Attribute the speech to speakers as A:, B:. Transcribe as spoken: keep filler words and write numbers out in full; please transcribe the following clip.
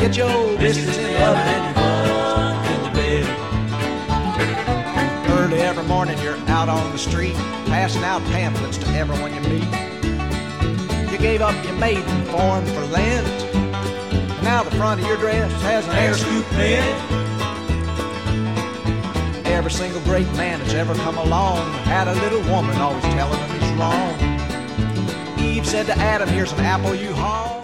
A: Get your biscuits in the oven and your buns in the bed. Early every morning you're out on the street, passing out pamphlets to everyone you meet. You gave up your maiden form for Lent, and now the front of your dress has an air scoop bed. Every single great man that's ever come along had a little woman always telling him he's wrong. Eve said to Adam, here's an apple you haul.